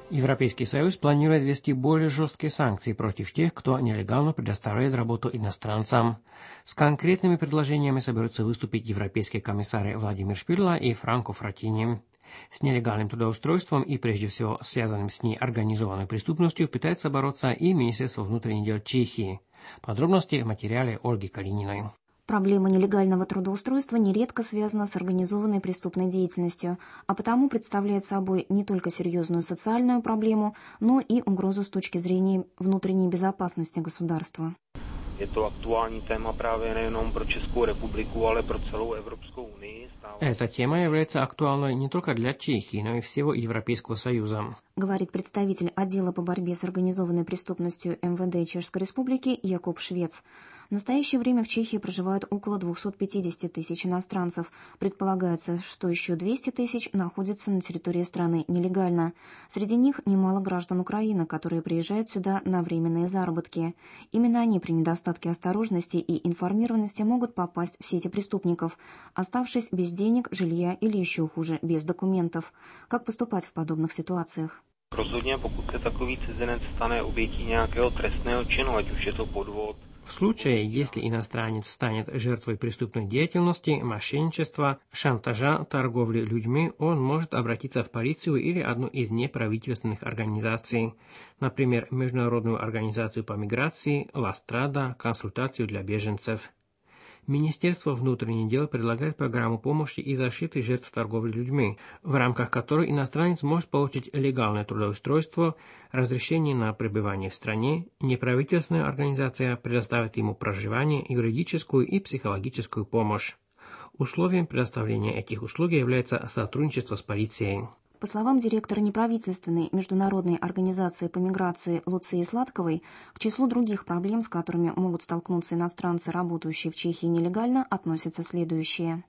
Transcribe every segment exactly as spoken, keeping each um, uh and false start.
Европейский Союз планирует ввести более жесткие санкции против тех, кто нелегально предоставляет работу иностранцам. С конкретными предложениями соберутся выступить европейские комиссары Владимир Шпидла и Франко Фраттини. С нелегальным трудоустройством и, прежде всего, связанным с ней организованной преступностью пытается бороться и Министерство внутренних дел Чехии. Подробности в материале Ольги Калининой. Проблема нелегального трудоустройства нередко связана с организованной преступной деятельностью, а потому представляет собой не только серьезную социальную проблему, но и угрозу с точки зрения внутренней безопасности государства. Je to aktuální téma právě nejenom pro Českou republiku, ale pro celou Evropskou unii. Эта тема является актуальной не только для Чехии, но и всего Европейского Союза, говорит представитель отдела по борьбе с организованной преступностью эм вэ дэ Чешской Республики Якуб Швец. В настоящее время в Чехии проживает около двухсот пятидесяти тысяч иностранцев. Предполагается, что еще двести тысяч находятся на территории страны нелегально. Среди них немало граждан Украины, которые приезжают сюда на временные заработки. Именно они при недостатке осторожности и информированности могут попасть в сети преступников, оставшись без денег, жилья или еще хуже, без документов. Как поступать в подобных ситуациях? Rozhodně, pokud se takový cizinec stane obětí nějakého trestného činu, ať už je to podvod. В случае, если иностранец станет жертвой преступной деятельности, мошенничества, шантажа, торговли людьми, он может обратиться в полицию или одну из неправительственных организаций, например, Международную организацию по миграции, Ла Страда, консультацию для беженцев. Министерство внутренних дел предлагает программу помощи и защиты жертв торговли людьми, в рамках которой иностранец может получить легальное трудоустройство, разрешение на пребывание в стране, неправительственная организация предоставит ему проживание, юридическую и психологическую помощь. Условием предоставления этих услуг является сотрудничество с полицией. По словам директора неправительственной международной организации по миграции Луции Сладковой, к числу других проблем, с которыми могут столкнуться иностранцы, работающие в Чехии нелегально, относятся следующие.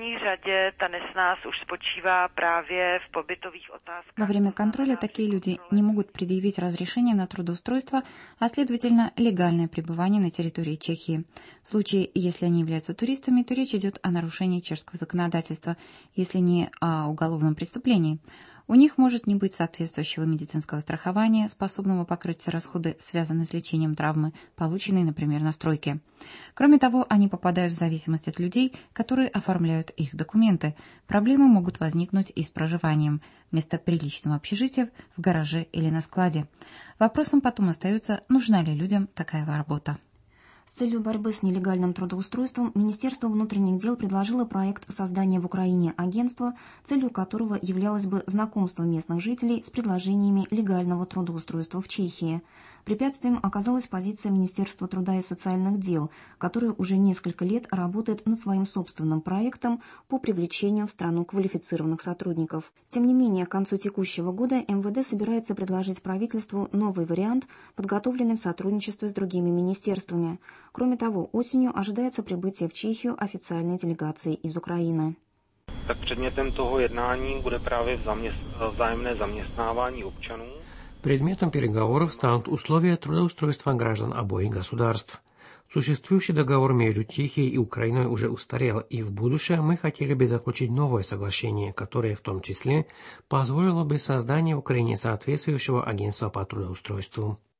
Во время контроля такие люди не могут предъявить разрешение на трудоустройство, а следовательно легальное пребывание на территории Чехии. В случае, если они являются туристами, то речь идет о нарушении чешского законодательства, если не о уголовном преступлении. У них может не быть соответствующего медицинского страхования, способного покрыть все расходы, связанные с лечением травмы, полученной, например, на стройке. Кроме того, они попадают в зависимость от людей, которые оформляют их документы. Проблемы могут возникнуть и с проживанием. Вместо приличного общежития в гараже или на складе. Вопросом потом остается, нужна ли людям такая работа. С целью борьбы с нелегальным трудоустройством Министерство внутренних дел предложило проект создания в Украине агентства, целью которого являлось бы знакомство местных жителей с предложениями легального трудоустройства в Чехии. Препятствием оказалась позиция Министерства труда и социальных дел, которое уже несколько лет работает над своим собственным проектом по привлечению в страну квалифицированных сотрудников. Тем не менее, к концу текущего года эм вэ дэ собирается предложить правительству новый вариант, подготовленный в сотрудничестве с другими министерствами. Кроме того, осенью ожидается прибытие в Чехию официальной делегации из Украины. Tak předmětem toho jednání bude právě vzájemné zaměstnávání občanů. Предметом переговоров станут условия трудоустройства граждан обоих государств. Существующий договор между Чехией и Украиной уже устарел, и в будущем мы хотели бы заключить новое соглашение, которое в том числе позволило бы создание в Украине соответствующего агентства по трудоустройству.